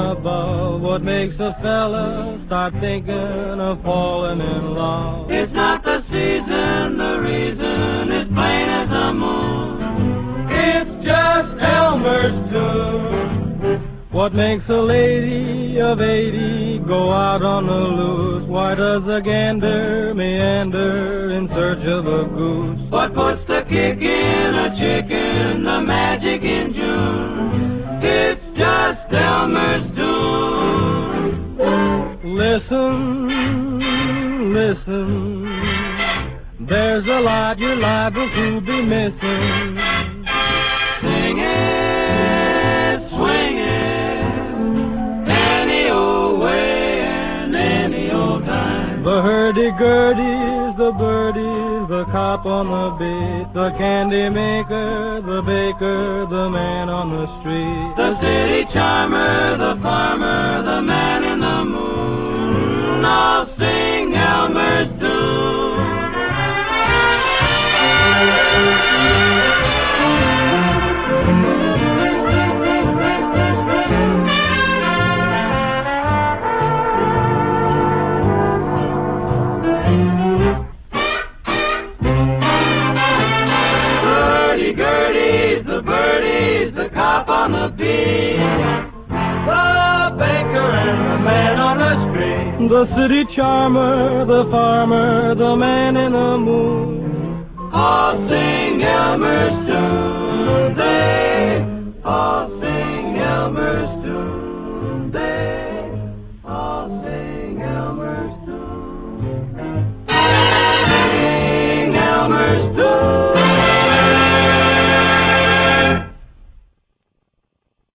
above. What makes a fella start thinking of falling in love? It's not the season, the reason is plain as the moon. It's just Elmer's tune. What makes a lady of 80 go out on the loose? Why does a gander meander in search of a goose? What puts the kick in a chicken, the magic in June? It's just Elmer's tune. Listen, listen, there's a lot you're liable to be missing. Sing it, swing it, any old way and any old time. The hurdy-gurdies, the birdies, the cop on the beat, the candy maker, the baker, the man on the street, the city charmer, the farmer, the man in the moon, all sing Elmer's tune. On the beat, the baker and the man on the street, the city charmer, the farmer, the man in the moon, all sing Elmer's tune.